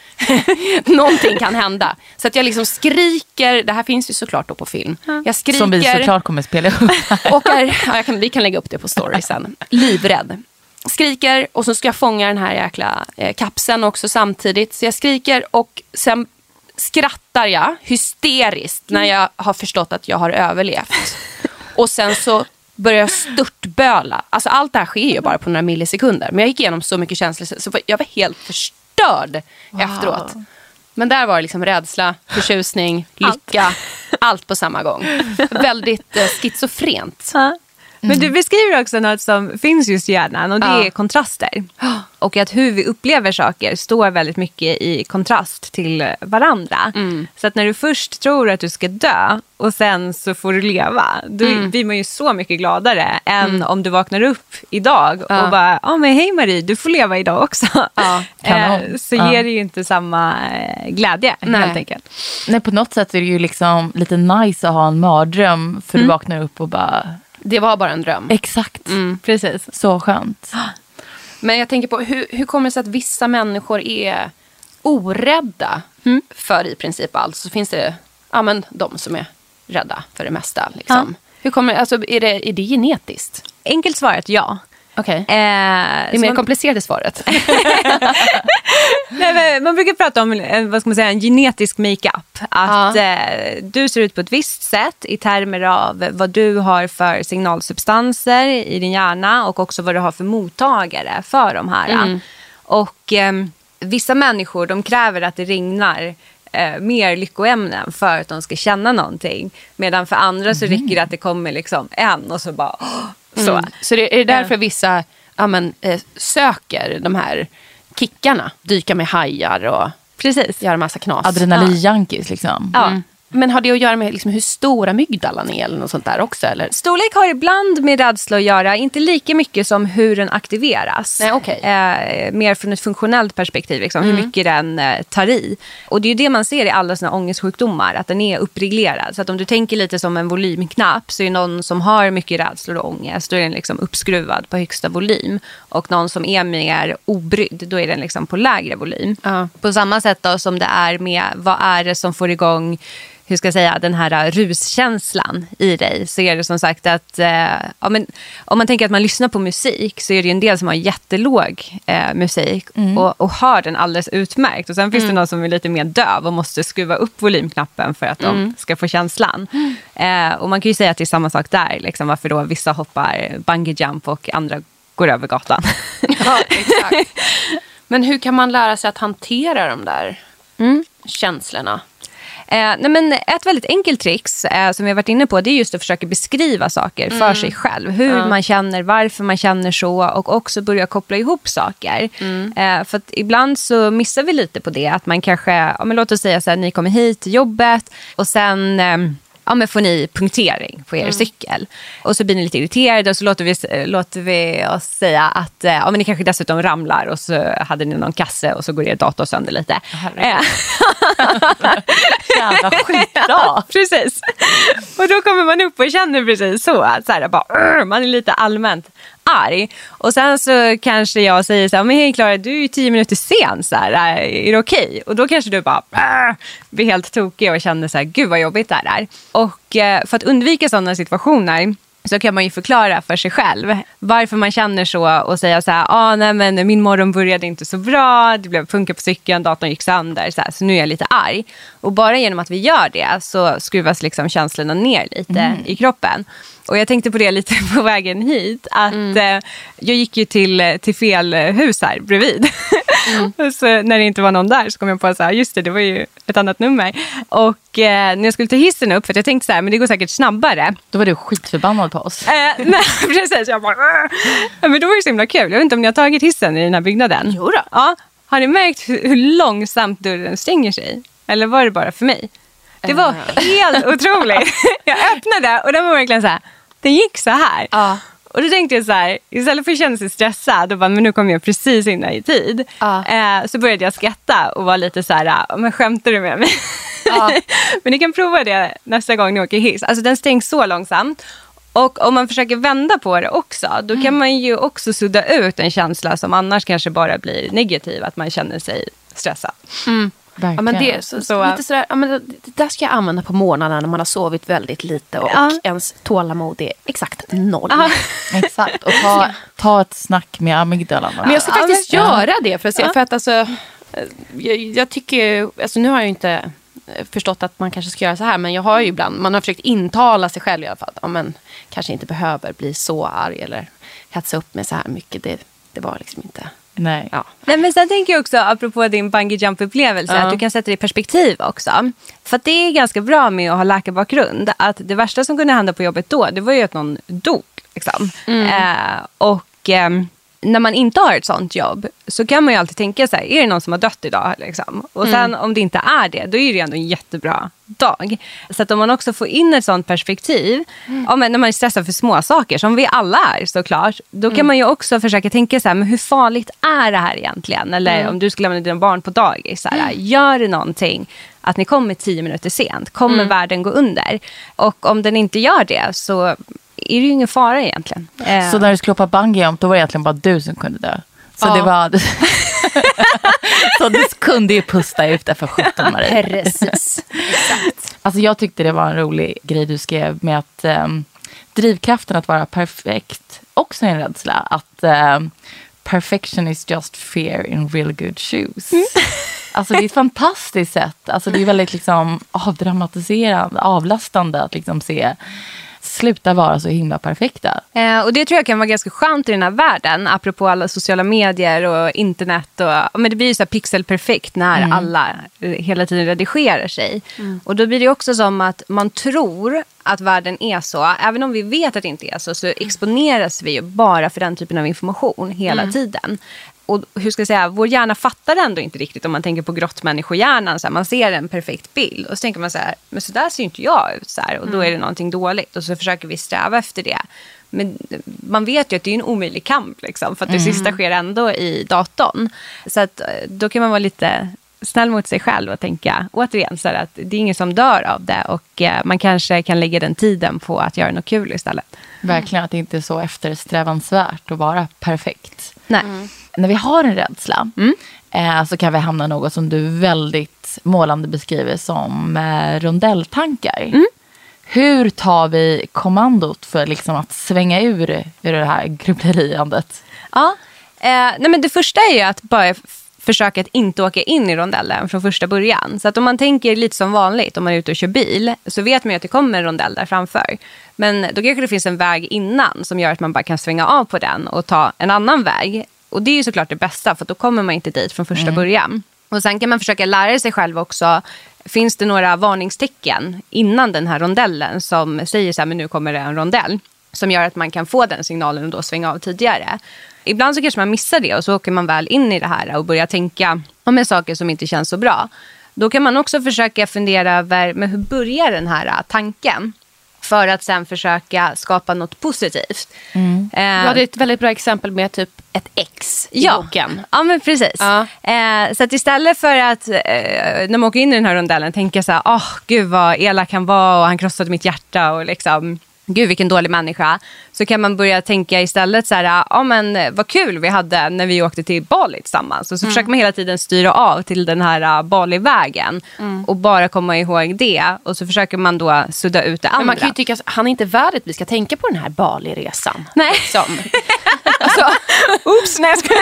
Någonting kan hända. Så att jag liksom skriker. Det här finns ju såklart då på film. Jag skriker. Som vi såklart kommer spela upp. Och vi kan lägga upp det på story sen. Livrädd. Skriker och så ska jag fånga den här jäkla kapseln också samtidigt. Så jag skriker och sen skrattar jag hysteriskt när jag har förstått att jag har överlevt. Och sen så börjar jag störtböla. Alltså allt det här sker ju bara på några millisekunder. Men jag gick igenom så mycket känslor så jag var helt förstörd efteråt. Men där var det liksom rädsla, förtjusning, lycka, allt på samma gång. Väldigt schizofrent. Men du beskriver också något som finns just i hjärnan och det är kontraster. Och att hur vi upplever saker står väldigt mycket i kontrast till varandra. Så att när du först tror att du ska dö och sen så får du leva, då blir man ju så mycket gladare än om du vaknar upp idag och bara, men hej Marie, du får leva idag också. Så ger det ju inte samma glädje helt enkelt. Nej, på något sätt är det ju liksom lite nice att ha en mardröm för du vaknar upp och bara... Det var bara en dröm. Exakt, precis. Så skönt. Men jag tänker på, hur kommer det sig att vissa människor är orädda för i princip allt? Så finns det de som är rädda för det mesta. Liksom. Hur kommer, alltså, är det genetiskt? Enkelt svaret ja. Okay. Det är mer komplicerat svaret. Man brukar prata om en genetisk makeup. Att du ser ut på ett visst sätt i termer av vad du har för signalsubstanser i din hjärna och också vad du har för mottagare för de här. Och vissa människor, de kräver att det regnar mer lyckoämnen för att de ska känna någonting. Medan för andra så räcker det att det kommer liksom en och så bara... Så det är därför vissa söker de här kickarna. Dyka med hajar och göra massa knas. Adrenalinjunkies liksom. Ja. Men har det att göra med liksom hur stora mygdalan är eller något sånt där också? Eller? Storlek har ibland med rädsla att göra, inte lika mycket som hur den aktiveras. Nej, okay. Mer från ett funktionellt perspektiv, liksom, hur mycket den tar i. Och det är ju det man ser i alla såna ångestsjukdomar, att den är uppreglerad. Så att om du tänker lite som en volymknapp så är någon som har mycket rädslor och ångest, då är den liksom uppskruvad på högsta volym. Och någon som är mer obrydd, då är den liksom på lägre volym. På samma sätt då som det är med vad är det som får igång hur ska jag säga, den här ruskänslan i dig, så är det som sagt att om man tänker att man lyssnar på musik så är det ju en del som har jättelåg musik och hör den alldeles utmärkt. Och sen finns det någon som är lite mer döv och måste skruva upp volymknappen för att de ska få känslan. Och man kan ju säga att det är samma sak där, liksom, varför då vissa hoppar bungee jump och andra går över gatan. Ja, exakt. Men hur kan man lära sig att hantera de där känslorna? Nej, men ett väldigt enkelt tricks som vi har varit inne på, det är just att försöka beskriva saker för sig själv. Hur man känner, varför man känner så, och också börja koppla ihop saker. För att ibland så missar vi lite på det. Att man kanske, men låt oss säga så här, ni kommer hit till jobbet och sen men får ni punktering på er cykel. Och så blir ni lite irriterade och så låter vi oss säga att men ni kanske dessutom ramlar och så hade ni någon kasse och så går er dator sönder lite. Jävla skitbra. Precis. Och då kommer man upp och känner precis så här bara, man är lite allmänt arg. Och sen så kanske jag säger så här, men hej Klara, du är ju 10 minuter sen, så här, är det okej? Och då kanske du bara blir helt tokig och känner så här, gud vad jobbigt det här är. Och för att undvika sådana situationer så kan man ju förklara för sig själv varför man känner så och säga så här, nej men min morgon började inte så bra, det blev punka på cykeln, datorn gick sönder, så nu är jag lite arg. Och bara genom att vi gör det så skruvas liksom känslorna ner lite i kroppen. Och jag tänkte på det lite på vägen hit, att jag gick ju till fel hus här bredvid. Och så när det inte var någon där så kom jag på så här, just det var ju ett annat nummer. Och när jag skulle ta hissen upp, för att jag tänkte så här, men det går säkert snabbare. Då var du skitförbannad på oss. Nej, precis. Jag bara, men då var det så himla kul. Jag vet inte om ni har tagit hissen i den här byggnaden. Jo då. Ja. Har ni märkt hur långsamt dörren stänger sig? Eller var det bara för mig? Det var helt otroligt. Jag öppnade och den var verkligen så här, den gick så här. Ja. Och då tänkte jag så här, istället för att känna sig stressad och bara, men nu kommer jag precis in i tid. Så började jag skratta och var lite så här, men skämtar du med mig? Men ni kan prova det nästa gång ni åker hiss. Alltså den stängs så långsamt. Och om man försöker vända på det också, då kan man ju också sudda ut en känsla som annars kanske bara blir negativ, att man känner sig stressad. Ja, men det är så lite sådär, men det där ska jag använda på morgnarna när man har sovit väldigt lite och ens tålamod är exakt 0. Exakt, och ta ett snack med amygdalan. Men jag ska faktiskt göra det för att se, för att alltså, jag tycker, alltså nu har jag ju inte förstått att man kanske ska göra så här, men jag har ju ibland, man har försökt intala sig själv i alla fall, men kanske inte behöver bli så arg eller hetsa upp med så här mycket, det var liksom inte. Nej. Ja. Nej, men sen tänker jag också, apropå din bungee jump-upplevelse, att du kan sätta det i perspektiv också. För att det är ganska bra med att ha läkarbakgrund, att det värsta som kunde hända på jobbet då, det var ju att någon dog. Liksom. När man inte har ett sånt jobb så kan man ju alltid tänka så här, är det någon som har dött idag? Liksom? Och sen om det inte är det, då är det ändå en jättebra dag. Så att om man också får in ett sånt perspektiv, men när man är stressad för små saker, som vi alla är såklart, då kan man ju också försöka tänka så här, men hur farligt är det här egentligen? Eller om du skulle lämna dina barn på dagis, så här, gör det någonting att ni kommer 10 minuter sent? Kommer världen gå under? Och om den inte gör det så är det ju ingen fara egentligen. Så när du skulle hoppa bungee, då var det egentligen bara du som kunde dö. Så det var... så du kunde ju pusta ut efter 17, Marie. Precis. Exakt. Alltså jag tyckte det var en rolig grej du skrev med att drivkraften att vara perfekt också är en rädsla. Att perfection is just fear in real good shoes. Alltså det är ett fantastiskt sätt. Alltså det är väldigt liksom avdramatiserande, avlastande att liksom se... sluta vara så himla perfekta. Och det tror jag kan vara ganska skönt i den här världen, apropå alla sociala medier och internet. Men det blir ju så här pixelperfekt när alla hela tiden redigerar sig. Och då blir det också som att man tror att världen är så. Även om vi vet att det inte är så exponeras vi ju bara för den typen av information hela tiden. Och hur ska jag säga, vår hjärna fattar ändå inte riktigt om man tänker på grottmänniskohjärnan. Så här, man ser en perfekt bild och så tänker man så här, men så där ser inte jag ut. Så här, och då är det någonting dåligt. Och så försöker vi sträva efter det. Men man vet ju att det är en omöjlig kamp. Liksom, för att det sista sker ändå i datorn. Så att, då kan man vara lite snäll mot sig själv och tänka återigen så här, att det är ingen som dör av det. Och man kanske kan lägga den tiden på att göra något kul istället. Verkligen, att det inte är så eftersträvansvärt att vara perfekt. Nej. När vi har en rädsla så kan vi hamna i något som du väldigt målande beskriver som rondelltankar. Hur tar vi kommandot för liksom att svänga ur det här grubbleriandet? Ja, nej men det första är ju att bara försöka att inte åka in i rondellen från första början. Så att om man tänker lite som vanligt, om man är ute och kör bil, så vet man ju att det kommer en rondell där framför. Men då kanske det finns en väg innan som gör att man bara kan svänga av på den och ta en annan väg. Och det är ju såklart det bästa, för då kommer man inte dit från första början. Och sen kan man försöka lära sig själv också finns det några varningstecken innan den här rondellen som säger så här, men nu kommer det en rondell, som gör att man kan få den signalen och då svänga av tidigare. Ibland så kanske man missar det och så åker man väl in i det här och börjar tänka om saker som inte känns så bra. Då kan man också försöka fundera över, men hur börjar den här tanken? För att sen försöka skapa något positivt. Du hade ett väldigt bra exempel med typ ett ex i boken. Ja, men precis. Ja. Så att istället för att när man åker in i den här rondellen tänka så här, gud vad elak han var och han krossade mitt hjärta och liksom, gud vilken dålig människa. Så kan man börja tänka istället så här, men vad kul vi hade när vi åkte till Bali tillsammans. Och så försöker man hela tiden styra av till den här Bali-vägen. Och bara komma ihåg det. Och så försöker man då sudda ut det andra. Men man kan ju tycka att han är inte värd att vi ska tänka på den här Bali-resan. Nej. Liksom. Oops, nej jag ska...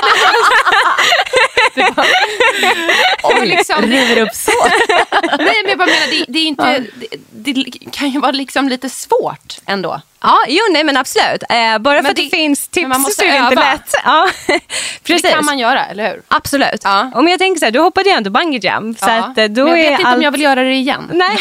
Och liksom river upp så. Nej, men jag bara menar, det är inte, det kan ju vara liksom lite svårt ändå. Ja, nej men absolut. Bara för att det finns tips man måste så är det inte öva. lätt. Ja, precis. Det kan man göra, eller hur? Absolut. Ja. Om jag tänker så här, du hoppade igen till bungee jump. Så att, då men jag vet inte om jag vill göra det igen. Nej.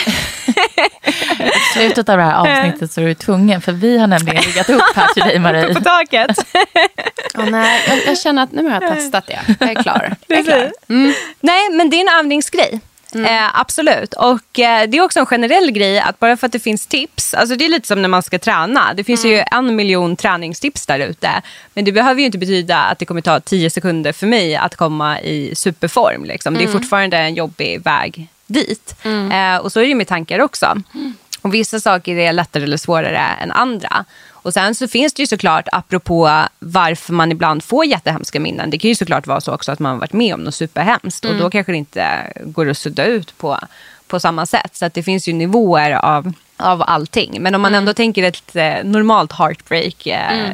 I slutet av det här avsnittet så är du tvungen, för vi har nämligen riggat upp här till dig, Marie. På taket. Nej, jag känner att nu har jag testat det. Jag är klar. Nej, men det är en övningsgrej. Absolut. Och det är också en generell grej att bara för att det finns tips, alltså det är lite som när man ska träna. Det finns ju 1 miljon träningstips där ute. Men det behöver ju inte betyda att det kommer ta 10 sekunder för mig att komma i superform. Liksom. Det är fortfarande en jobbig väg dit. Och så är det med tankar också. Och vissa saker är lättare eller svårare än andra. Och sen så finns det ju såklart, apropå varför man ibland får jättehemska minnen. Det kan ju såklart vara så också att man har varit med om något superhemskt. Och då kanske det inte går att sudda ut på samma sätt. Så att det finns ju nivåer av allting. Men om man ändå tänker ett normalt heartbreak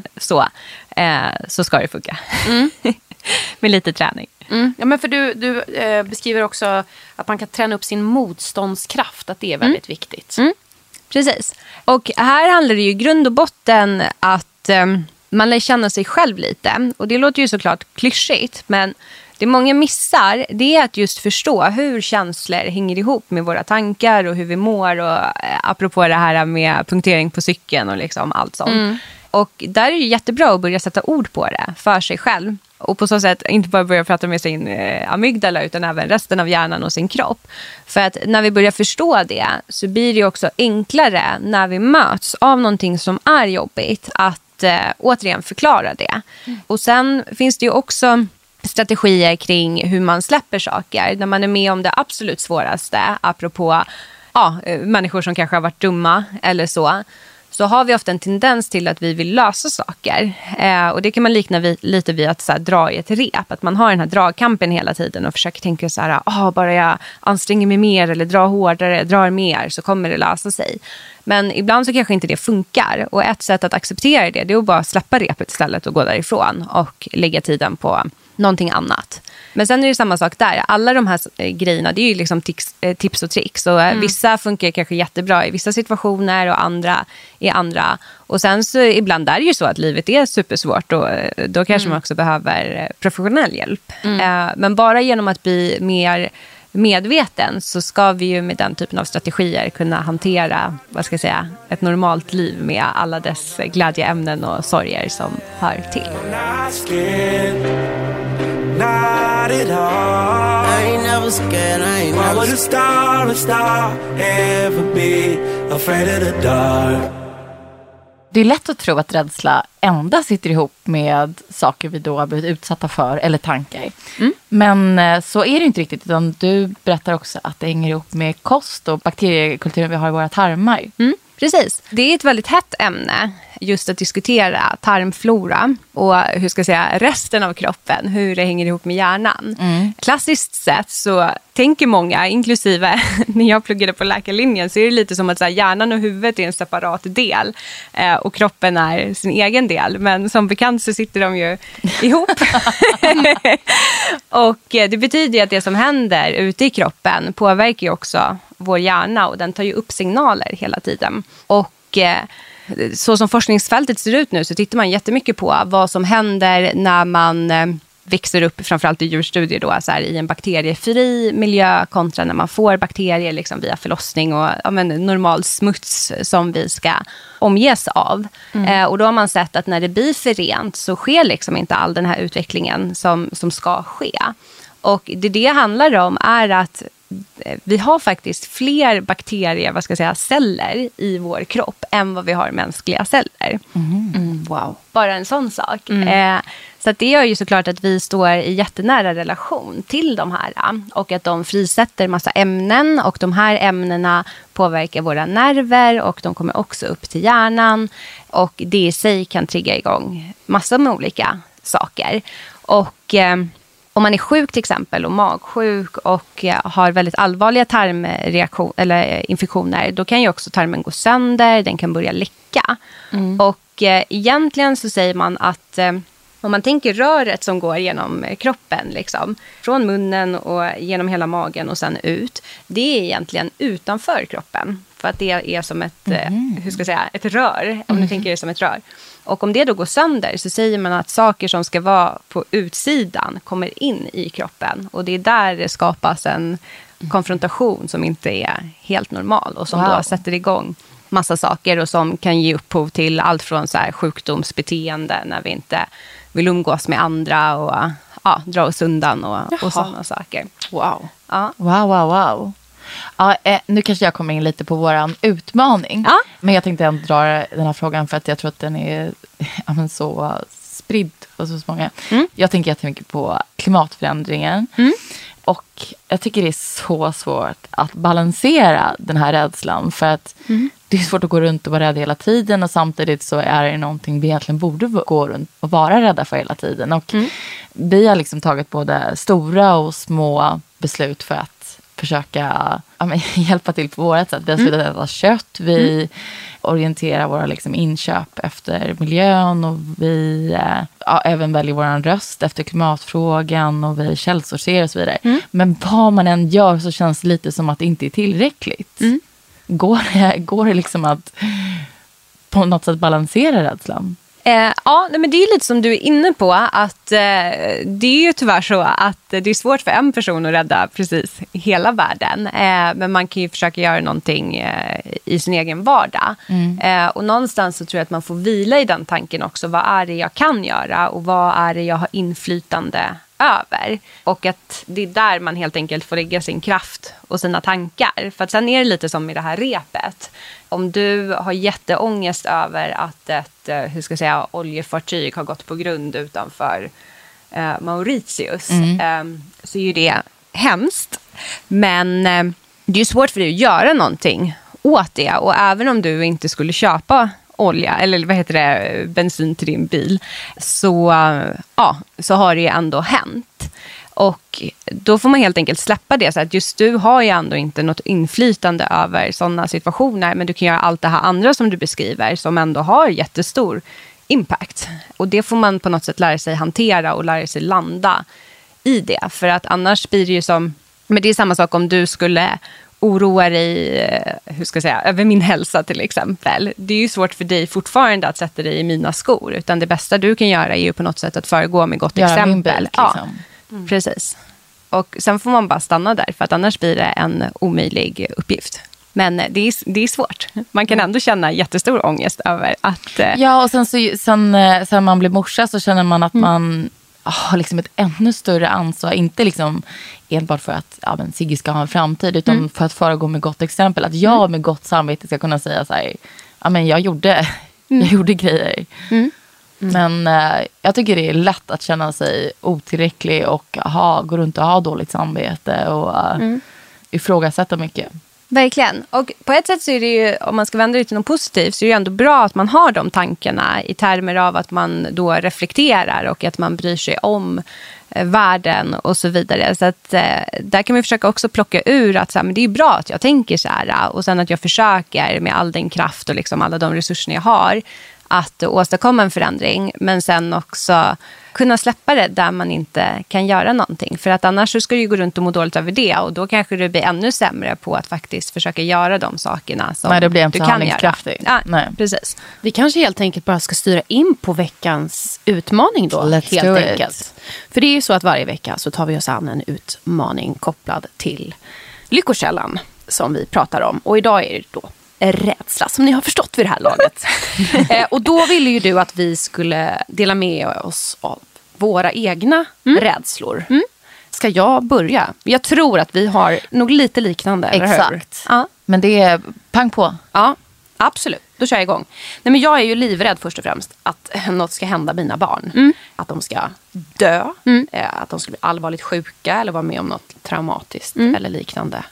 så ska det funka. Med lite träning. Ja, men för du beskriver också att man kan träna upp sin motståndskraft. Att det är väldigt viktigt. Precis. Och här handlar det ju i grund och botten att man lär känna sig själv lite. Och det låter ju såklart klyschigt, men det många missar, det är att just förstå hur känslor hänger ihop med våra tankar och hur vi mår. Och apropå det här med punktering på cykeln och liksom allt sånt. Och där är det jättebra att börja sätta ord på det för sig själv. Och på så sätt inte bara börja prata med sin amygdala utan även resten av hjärnan och sin kropp. För att när vi börjar förstå det så blir det också enklare när vi möts av någonting som är jobbigt att återigen förklara det. Och sen finns det ju också strategier kring hur man släpper saker. När man är med om det absolut svåraste, apropå människor som kanske har varit dumma eller så har vi ofta en tendens till att vi vill lösa saker. Och det kan man likna lite vid att så här, dra i ett rep. Att man har den här dragkampen hela tiden och försöker tänka så här, bara jag anstränger mig mer eller drar hårdare, drar mer så kommer det lösa sig. Men ibland så kanske inte det funkar. Och ett sätt att acceptera det är att bara släppa repet istället och gå därifrån och lägga tiden på någonting annat. Men sen är det samma sak där. Alla de här grejerna, det är ju liksom tips och tricks. Och vissa funkar kanske jättebra i vissa situationer och andra i andra. Och sen så ibland är det ju så att livet är supersvårt och då kanske man också behöver professionell hjälp. Men bara genom att bli mer medveten så ska vi ju med den typen av strategier kunna hantera, ett normalt liv med alla dess glädjeämnen och sorger som hör till. Not at all. I ain't never scared. I ain't never. Why would a star ever be afraid of the dark? Det är lätt att tro att rädsla endast sitter ihop med saker vi då har blivit utsatta för eller tankar. Men så är det inte riktigt, utan du berättar också att det hänger ihop med kost och bakteriekulturen vi har i våra tarmar. Precis. Det är ett väldigt hett ämne just att diskutera tarmflora och resten av kroppen, hur det hänger ihop med hjärnan. Klassiskt sett så tänker många, inklusive när jag pluggade på läkarlinjen, så är det lite som att hjärnan och huvudet är en separat del och kroppen är sin egen del. Men som bekant så sitter de ju ihop. Och det betyder att det som händer ute i kroppen påverkar ju också vår hjärna och den tar ju upp signaler hela tiden. Och så som forskningsfältet ser ut nu så tittar man jättemycket på vad som händer när man växer upp framförallt i djurstudier då, så här, i en bakteriefri miljö kontra när man får bakterier liksom via förlossning och normal smuts som vi ska omges av. Och då har man sett att när det blir för rent så sker liksom inte all den här utvecklingen som ska ske. Och det handlar om är att vi har faktiskt fler celler i vår kropp än vad vi har mänskliga celler. Wow. Bara en sån sak. Så att det gör ju såklart att vi står i jättenära relation till de här. Och att de frisätter massa ämnen. Och de här ämnena påverkar våra nerver. Och de kommer också upp till hjärnan. Och det i sig kan trigga igång massor med olika saker. Och om man är sjuk till exempel och magsjuk och har väldigt allvarliga infektioner, då kan ju också tarmen gå sönder, den kan börja läcka. Och egentligen så säger man att om man tänker röret som går genom kroppen, liksom, från munnen och genom hela magen och sen ut, det är egentligen utanför kroppen. För att det är som ett, ett rör, om du tänker det som ett rör. Och om det då går sönder så säger man att saker som ska vara på utsidan kommer in i kroppen. Och det är där det skapas en konfrontation som inte är helt normal. Och som då sätter igång massa saker och som kan ge upphov till allt från så här sjukdomsbeteende när vi inte vill umgås med andra och dra oss undan och sådana saker. Wow. Ja. Wow. Ja, nu kanske jag kommer in lite på våran utmaning. Ja. Men jag tänkte ändå dra den här frågan för att jag tror att den är så spridd och så många. Jag tänker jättemycket på klimatförändringen. Och jag tycker det är så svårt att balansera den här rädslan. För att det är svårt att gå runt och vara rädd hela tiden. Och samtidigt så är det någonting vi egentligen borde gå runt och vara rädda för hela tiden. Och vi har liksom tagit både stora och små beslut för att försöka hjälpa till på vårt sätt. Vi har slutat äta kött. Vi orienterar våra liksom inköp efter miljön. Och vi även väljer vår röst efter klimatfrågan. Och vi källsorterar och så vidare. Men vad man än gör så känns det lite som att det inte är tillräckligt. Går det liksom att på något sätt balansera rädslan? Men det är lite som du är inne på, att det är ju tyvärr så att det är svårt för en person att rädda precis hela världen. Men man kan ju försöka göra någonting i sin egen vardag. Och någonstans så tror jag att man får vila i den tanken också. Vad är det jag kan göra och vad är det jag har inflytande över? Och att det är där man helt enkelt får lägga sin kraft och sina tankar. För att sen är det lite som i det här repet. Om du har jätteångest över att ett oljefartyg har gått på grund utanför Mauritius, så är ju det hemskt. Men det är ju svårt för dig att göra någonting åt det. Och även om du inte skulle köpa olja eller bensin till din bil, så har det ändå hänt. Och då får man helt enkelt släppa det, så att just du har ju ändå inte något inflytande över sådana situationer, men du kan göra allt det här andra som du beskriver som ändå har jättestor impact. Och det får man på något sätt lära sig hantera och lära sig landa i det. För att annars blir det ju som, men det är samma sak om du skulle oroa dig över min hälsa till exempel. Det är ju svårt för dig fortfarande att sätta dig i mina skor, utan det bästa du kan göra är ju på något sätt att föregå med gott exempel. Precis. Och sen får man bara stanna där, för att annars blir det en omöjlig uppgift. Men det är svårt. Man kan ändå känna jättestor ångest över att... Ja, och sen man blir morsa så känner man att man har liksom ett ännu större ansvar. Inte liksom enbart för att Sigge ska ha en framtid, utan för att föregå med gott exempel. Att jag med gott samvete ska kunna säga så här, jag gjorde grejer. Men jag tycker det är lätt att känna sig otillräcklig och gå runt och ha dåligt samvete och ifrågasätta mycket. Verkligen. Och på ett sätt så är det ju, om man ska vända det till något positivt, så är det ju ändå bra att man har de tankarna i termer av att man då reflekterar och att man bryr sig om världen och så vidare. Så att där kan man försöka också plocka ur att men det är bra att jag tänker så här, och sen att jag försöker med all den kraft och liksom alla de resurser jag har att åstadkomma en förändring, men sen också kunna släppa det där man inte kan göra någonting. För att annars så ska du gå runt och må dåligt över det, och då kanske du blir ännu sämre på att faktiskt försöka göra de sakerna som det blir du kan göra. Nej. Precis. Vi kanske helt enkelt bara ska styra in på veckans utmaning då. Let's helt do it. enkelt. För det är ju så att varje vecka så tar vi oss an en utmaning kopplad till lyckokällan som vi pratar om. Och idag är det då rädsla, som ni har förstått vid det här laget. Och då ville ju du att vi skulle dela med oss av våra egna rädslor. Ska jag börja? Jag tror att vi har nog lite liknande, eller hur? Exakt. Ja. Men det är pang på. Ja, absolut. Då kör jag igång. Nej, men jag är ju livrädd först och främst att något ska hända mina barn. Att de ska dö, att de ska bli allvarligt sjuka eller vara med om något traumatiskt eller liknande.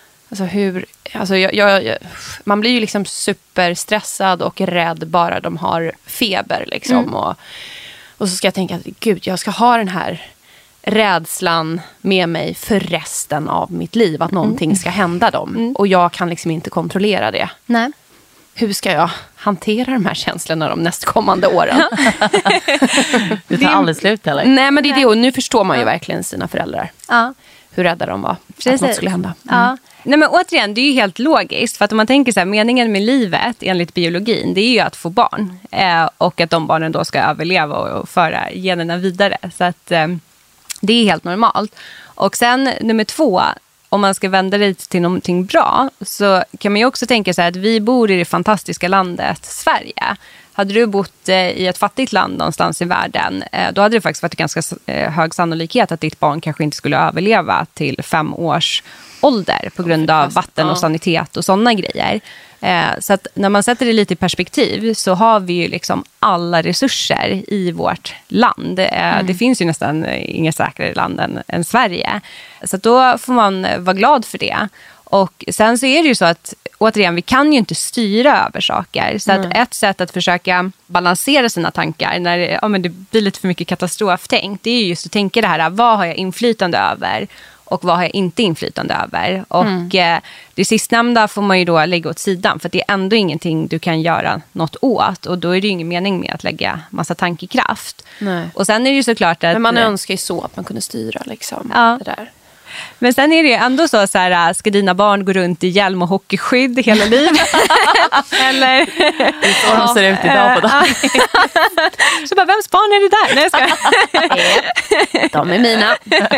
Alltså man blir ju liksom superstressad och rädd bara de har feber liksom. Och så ska jag tänka att gud, jag ska ha den här rädslan med mig för resten av mitt liv, att någonting ska hända dem. Och jag kan liksom inte kontrollera det. Nej. Hur ska jag hantera de här känslorna de nästkommande åren? Det tar aldrig slut heller. Nej, men det är det. Och nu förstår man ju verkligen sina föräldrar. Ja. Hur rädda de var Precis. att något skulle hända. Ja. Nej, men återigen, det är ju helt logiskt. För att om man tänker så här, meningen med livet enligt biologin, det är ju att få barn. Och att de barnen då ska överleva och föra generna vidare. Så att det är helt normalt. Och sen nummer 2, om man ska vända det till någonting bra, så kan man ju också tänka så här att vi bor i det fantastiska landet Sverige. Hade du bott i ett fattigt land någonstans i världen, då hade det faktiskt varit ganska hög sannolikhet att ditt barn kanske inte skulle överleva till 5 års ålder på grund av vatten och sanitet och sådana grejer. Så att när man sätter det lite i perspektiv så har vi ju liksom alla resurser i vårt land. Det finns ju nästan inget säkrare land än Sverige. Så att då får man vara glad för det. Och sen så är det ju så att återigen, vi kan ju inte styra över saker. Så att ett sätt att försöka balansera sina tankar när men det blir lite för mycket katastroftänk, det är ju just att tänka det här, vad har jag inflytande över och vad har jag inte inflytande över. Och det sistnämnda får man ju då lägga åt sidan, för det är ändå ingenting du kan göra något åt. Och då är det ju ingen mening med att lägga massa tankekraft. Nej. Och sen är det ju såklart att... Men man önskar ju så att man kunde styra liksom, det där. Men sen är det ju ändå så här, ska dina barn gå runt i hjälm och hockeyskydd hela livet? Eller? Det är så de ser ut idag på dagen. Så bara, vems barn är det där? Nej, jag ska. De är mina.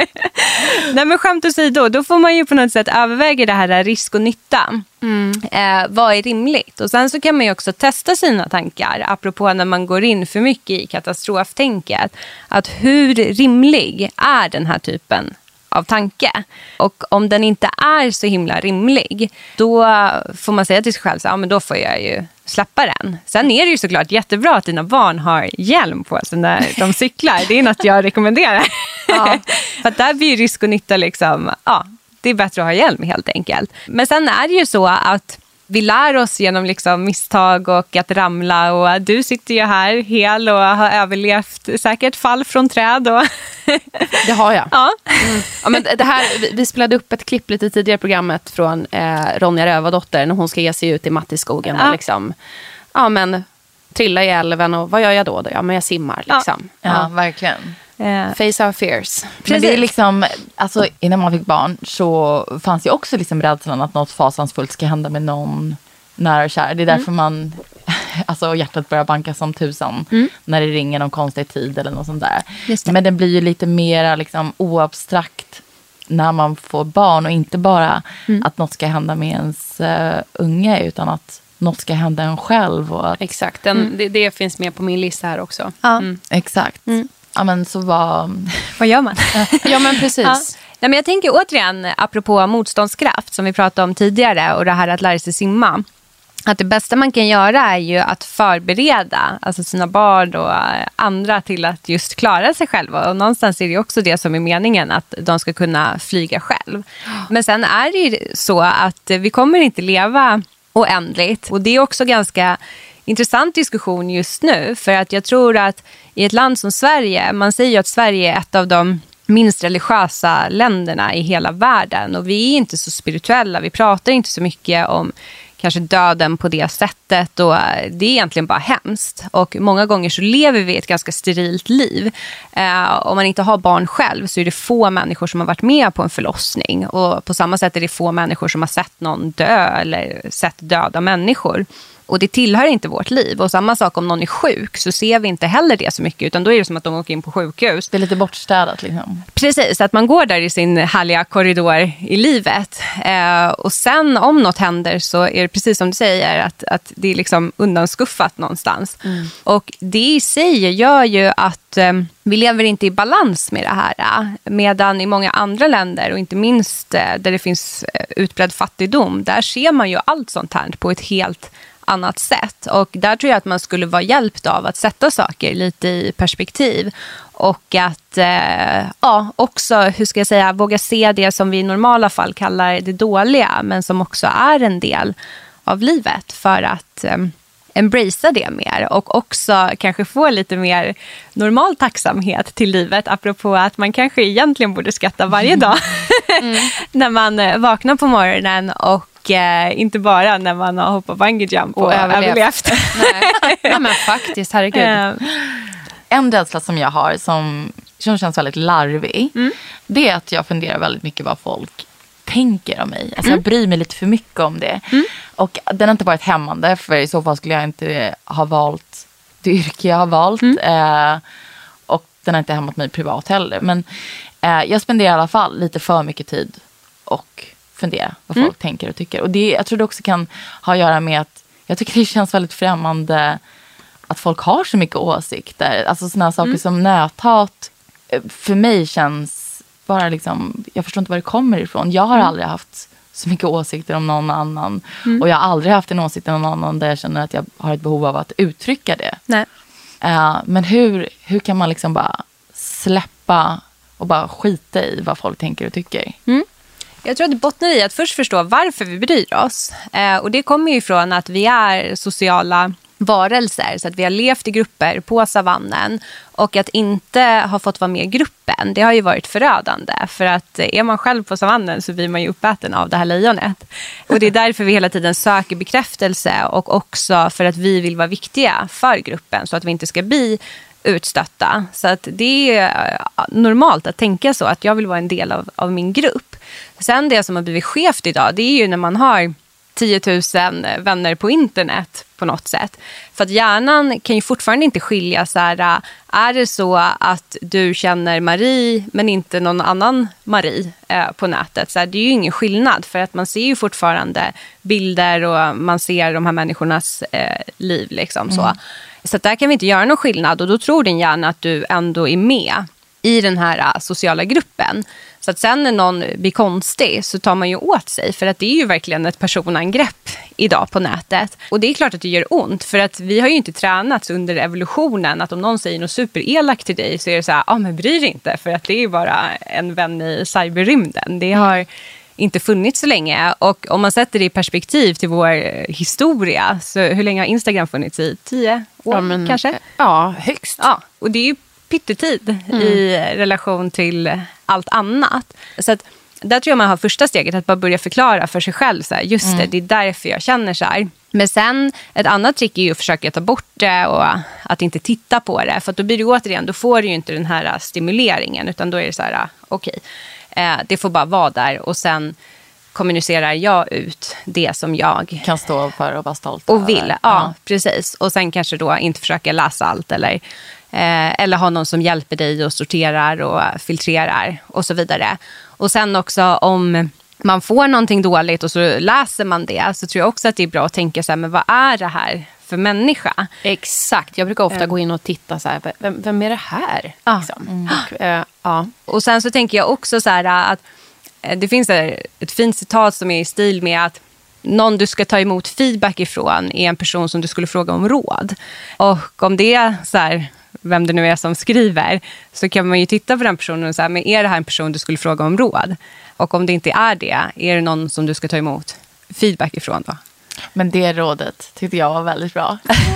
Nej, men skämt åsido, då får man ju på något sätt överväga det här risk och nytta. Vad är rimligt? Och sen så kan man ju också testa sina tankar, apropå när man går in för mycket i katastroftänket, att hur rimlig är den här typen av tanke. Och om den inte är så himla rimlig, då får man säga till sig själv så, men då får jag ju släppa den. Sen är det ju såklart jättebra att dina barn har hjälm på sig när de cyklar. Det är något jag rekommenderar. För att där blir risk och nytta liksom, det är bättre att ha hjälm helt enkelt. Men sen är det ju så att vi lär oss genom liksom misstag och att ramla, och du sitter ju här hel och har överlevt säkert fall från träd. Och det har jag. Ja. Ja, men det här, vi spelade upp ett klipp lite tidigare i programmet från Ronja Rövardotter när hon ska ge sig ut i Mattiskogen och liksom, trilla i älven, och vad gör jag då? Ja, men jag simmar liksom. Ja, verkligen. Face our fears. Men det är liksom, alltså, innan man fick barn så fanns ju också liksom rädslan att något fasansfullt ska hända med någon nära och kär. Det är därför man, alltså hjärtat börjar banka som tusan när det ringer någon konstig tid eller något sånt där. Men den blir ju lite mer liksom oabstrakt när man får barn, och inte bara att något ska hända med ens unge, utan att något ska hända en själv. Och att, exakt, det finns med på min lista här också. Exakt. Ja, men så vad gör man? Ja, men precis. Nej, men jag tänker återigen, apropå motståndskraft som vi pratade om tidigare, och det här att lära sig simma, att det bästa man kan göra är ju att förbereda alltså sina barn och andra till att just klara sig själva. Och någonstans är det också det som är meningen, att de ska kunna flyga själv. Men sen är det ju så att vi kommer inte leva oändligt, och det är också ganska intressant diskussion just nu, för att jag tror att i ett land som Sverige, man säger ju att Sverige är ett av de minst religiösa länderna i hela världen, och vi är inte så spirituella, vi pratar inte så mycket om kanske döden på det sättet. Och det är egentligen bara hemskt. Och många gånger så lever vi ett ganska sterilt liv. Om man inte har barn själv så är det få människor som har varit med på en förlossning. Och på samma sätt är det få människor som har sett någon dö eller sett döda människor. Och det tillhör inte vårt liv. Och samma sak om någon är sjuk så ser vi inte heller det så mycket. Utan då är det som att de åker in på sjukhus. Det är lite bortstädat liksom. Precis, att man går där i sin härliga korridor i livet. Och sen om något händer så är det precis som du säger att det är liksom undanskuffat någonstans. Och det i sig gör ju att vi lever inte i balans med det här. Medan i många andra länder och inte minst där det finns utbredd fattigdom, där ser man ju allt sånt här på ett helt annat sätt. Och där tror jag att man skulle vara hjälpt av att sätta saker lite i perspektiv. Och att också, hur ska jag säga, våga se det som vi i normala fall kallar det dåliga, men som också är en del av livet, för att embracea det mer. Och också kanske få lite mer normal tacksamhet till livet, apropå att man kanske egentligen borde skratta varje dag när man vaknar på morgonen, och inte bara när man har hoppat bungee jump och överlevt. Nej, men faktiskt, herregud. En rädsla som jag har som känns väldigt larvig, det är att jag funderar väldigt mycket vad folk tänker om mig. Alltså jag bryr mig lite för mycket om det. Och den har inte varit hämmande, för i så fall skulle jag inte ha valt det yrke jag har valt. Och den har inte hämmat mig privat heller. Men jag spenderar i alla fall lite för mycket tid och fundera vad folk tänker och tycker. Och jag tror det också kan ha att göra med att jag tycker det känns väldigt främmande att folk har så mycket åsikter. Alltså sådana saker som näthat för mig känns bara liksom, jag förstår inte var det kommer ifrån. Jag har aldrig haft så mycket åsikter om någon annan. Och jag har aldrig haft en åsikt om någon annan där jag känner att jag har ett behov av att uttrycka det. Nej. Men hur kan man liksom bara släppa och bara skita i vad folk tänker och tycker? Jag tror att det bottnar i att först förstå varför vi bryr oss. Och det kommer ju ifrån att vi är sociala varelser. Så att vi har levt i grupper på savannen. Och att inte ha fått vara med i gruppen, det har ju varit förödande. För att är man själv på savannen så blir man ju uppäten av det här lejonet. Och det är därför vi hela tiden söker bekräftelse. Och också för att vi vill vara viktiga för gruppen. Så att vi inte ska bli utstötta. Så att det är normalt att tänka så, att jag vill vara en del av min grupp. Sen det som har blivit skevt idag, det är ju när man har 10 000 vänner på internet på något sätt. För att hjärnan kan ju fortfarande inte skilja så här, är det så att du känner Marie men inte någon annan Marie på nätet? Så här, det är ju ingen skillnad, för att man ser ju fortfarande bilder och man ser de här människornas liv liksom så. Så att där kan vi inte göra någon skillnad, och då tror din hjärna att du ändå är med i den här sociala gruppen. Så att sen när någon blir konstig så tar man ju åt sig, för att det är ju verkligen ett personangrepp idag på nätet. Och det är klart att det gör ont, för att vi har ju inte tränats under evolutionen att om någon säger något superelakt till dig så är det så här, men bryr inte, för att det är ju bara en vän i cyberrymden. Det har inte funnits så länge, och om man sätter det i perspektiv till vår historia, så hur länge har Instagram funnits i? 10 år kanske? Ja, högst. Ja, och det är ju pyttetid i relation till allt annat. Så att där tror jag man har första steget, att bara börja förklara för sig själv så här, just det är därför jag känner så här. Men sen ett annat trick är ju att försöka ta bort det och att inte titta på det, för att då blir det återigen, då får du ju inte den här stimuleringen, utan då är det så här, okej, det får bara vara där, och sen kommunicerar jag ut det som jag kan stå för och vara stolt och vill. Ja, precis. Och sen kanske då inte försöka läsa allt, eller ha någon som hjälper dig och sorterar och filtrerar och så vidare. Och sen också om man får någonting dåligt och så läser man det, så tror jag också att det är bra att tänka så här, men vad är det här för människa? Exakt, jag brukar ofta gå in och titta så här, vem är det här? Liksom. Och sen så tänker jag också så här att det finns ett fint citat som är i stil med att någon du ska ta emot feedback ifrån är en person som du skulle fråga om råd. Och om det är så här, vem det nu är som skriver, så kan man ju titta på den personen och säga, men är det här en person du skulle fråga om råd? Och om det inte är det någon som du ska ta emot feedback ifrån då? Men det rådet tyckte jag var väldigt bra.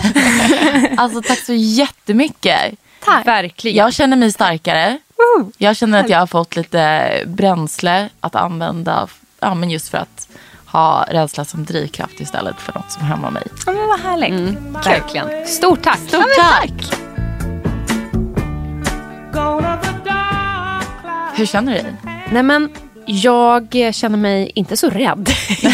Alltså tack så jättemycket. Tack. Verkligen. Jag känner mig starkare. Jag känner att jag har fått lite bränsle att använda, men just för att ha rädsla som drivkraft istället för något som hämmar mig. Ja, men vad härligt. Verkligen. Stort tack. Stort tack. Hur känner du dig? Nej, men jag känner mig inte så rädd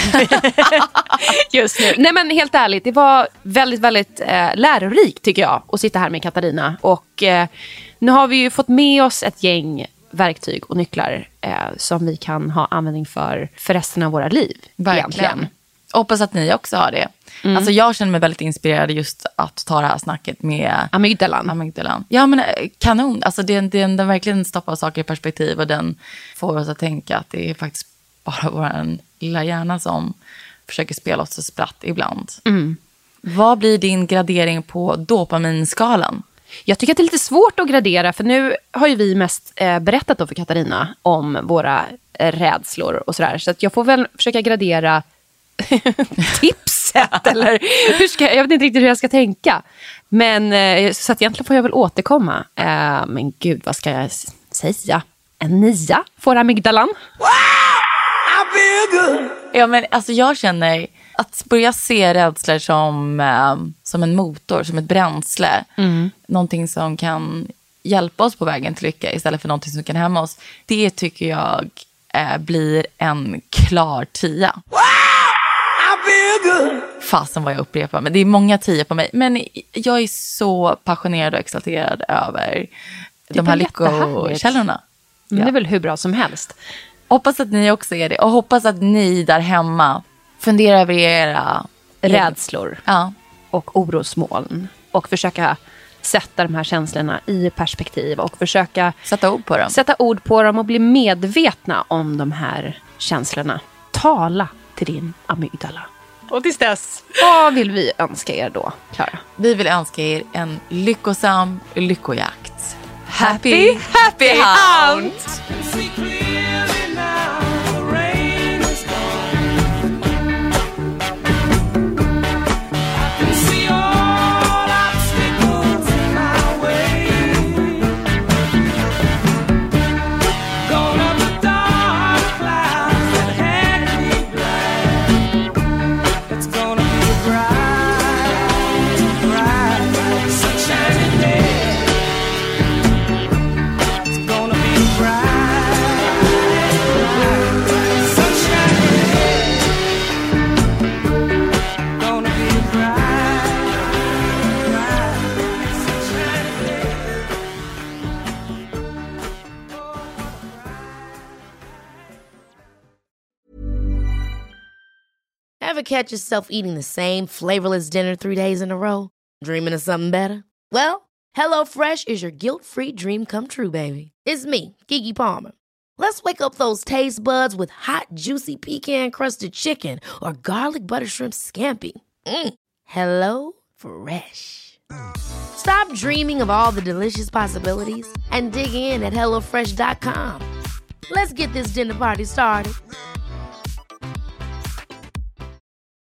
just nu. Nej, men helt ärligt, det var väldigt, väldigt lärorikt tycker jag att sitta här med Katarina. Och nu har vi ju fått med oss ett gäng verktyg och nycklar som vi kan ha användning för resten av våra liv. Verkligen. Egentligen. Hoppas att ni också har det. Alltså jag känner mig väldigt inspirerad just att ta det här snacket med amygdalan. Ja, men kanon. Alltså den verkligen stoppar saker i perspektiv och den får oss att tänka att det är faktiskt bara vår lilla hjärna som försöker spela oss så spratt ibland. Vad blir din gradering på dopaminskalan? Jag tycker att det är lite svårt att gradera, för nu har ju vi mest berättat då för Katarina om våra rädslor och sådär. Så att jag får väl försöka gradera tipset eller jag vet inte riktigt hur jag ska tänka. Men så att egentligen får jag väl återkomma. Men gud, vad ska jag säga? En 9 får amygdalan. Ja, men alltså jag känner att börja se rädslor som en motor, som ett bränsle. Någonting som kan hjälpa oss på vägen till lycka istället för någonting som kan hämma oss. Det tycker jag blir en klar 10. Fasen vad jag upprepar, men det är många 10 på mig. Men jag är så passionerad och exalterad över de här lyckokällorna. Det är väl hur bra som helst. Hoppas att ni också är det. Och hoppas att ni där hemma funderar över era rädslor och orosmoln. Och försöka sätta de här känslorna i perspektiv. Och försöka sätta ord på dem och bli medvetna om de här känslorna. Tala till din amygdala. Och tills dess, vad vill vi önska er då, Klara? Vi vill önska er en lyckosam lyckojakt. Happy Hunt! Ever catch yourself eating the same flavorless dinner 3 days in a row? Dreaming of something better? Well, HelloFresh is your guilt-free dream come true, baby. It's me, Keke Palmer. Let's wake up those taste buds with hot, juicy pecan-crusted chicken or garlic butter shrimp scampi. Hello Fresh. Stop dreaming of all the delicious possibilities and dig in at HelloFresh.com. Let's get this dinner party started.